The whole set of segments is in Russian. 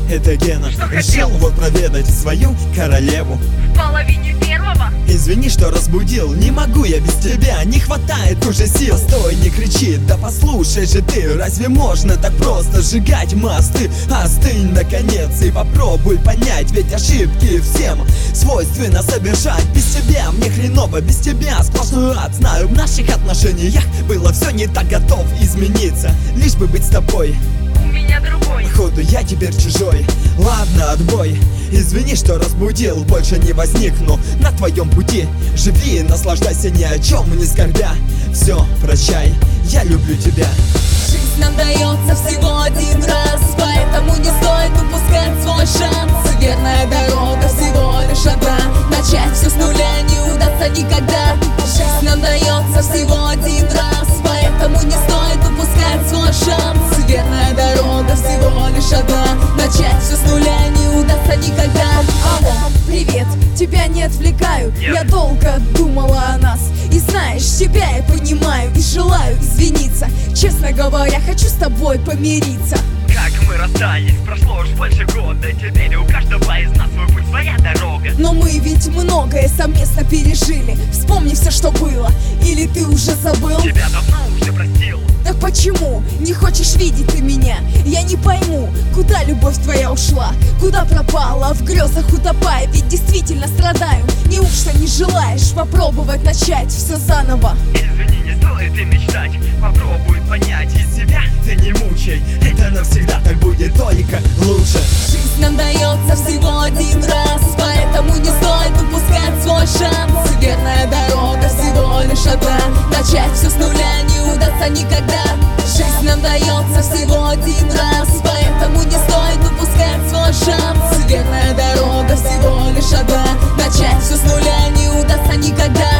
это Гена. Решил вот проведать свою королеву В половине первого. Извини, что разбудил, не могу я без тебя, не хватает уже сил. Постой, не кричи, да послушай же ты, разве можно так просто сжигать мосты? Остынь наконец и попробуй понять, ведь ошибки всем свойственно совершать. Без тебя мне хреново, без тебя сплошной ад. Знаю, в наших отношениях было все не так, готов измениться, лишь бы быть с тобой. У меня другой. Походу я теперь чужой. Ладно, отбой. Извини, что разбудил, больше не возникну на твоем пути. Живи, наслаждайся, ни о чем не скорбя. Все, прощай, я люблю тебя. Жизнь нам дается всего один раз, поэтому не стоит упускать свой шанс. Верная дорога всего лишь одна, начать все с нуля не удастся никогда. Жизнь нам дается всего один раз, поэтому не стоит упускать свой шанс. Верная дорога всего лишь одна, начать все с нуля не удастся никогда. Алло, привет, тебя не отвлекаю. Нет. Я долго думала о нас. И знаешь, тебя я понимаю и желаю извиниться. Честно говоря, хочу с тобой помириться. Как мы расстались, прошло уж больше года. Теперь у каждого из нас свой путь, своя дорога. Но мы ведь многое совместно пережили. Вспомни все, что было. Или ты уже забыл? Тебя давно уже простил. Так почему не хочешь видеть ты меня? Я не пойму, куда любовь твоя ушла, куда пропала, в грезах утопая, ведь действительно страдаю. Неужто не желаешь попробовать начать все заново? Извини, не стоит и мечтать. Попробуй понять из себя. Ты не мучай, это навсегда так будет только лучше. Жизнь нам дается всего один раз, поэтому не стоит упускать свой шанс. Верная дорога всего лишь одна, начать все с нуля не удастся никогда. Жизнь нам дается всего один раз, поэтому не стоит упускать свой шанс. Верная дорога всего лишь одна, начать все с нуля не удастся никогда.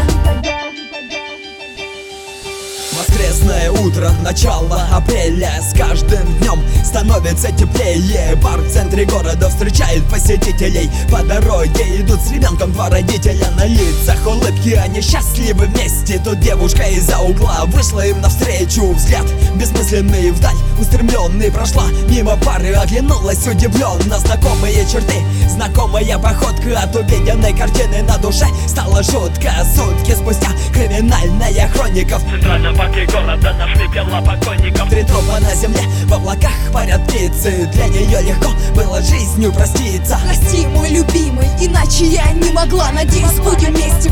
Воскресное утро, начало апреля. С каждым днем становится теплее. Бар в центре города встречает посетителей. По дороге идут с ребенком два родителя. На лицах улыбки, они счастливы вместе. Тут девушка из-за угла вышла им навстречу. Взгляд бессмысленный вдаль устремленный. Прошла мимо пары, оглянулась удивленно. Знакомые черты, знакомая походка. От увиденной картины на душе стало жутко. Сутки спустя криминальная хроника. В центральном парке города нашли тела покойников. Три трупа на земле, в облаках парят птицы. Для нее легко было жизнью проститься. Прости, мой любимый, иначе я не могла. Надеюсь, будем вместе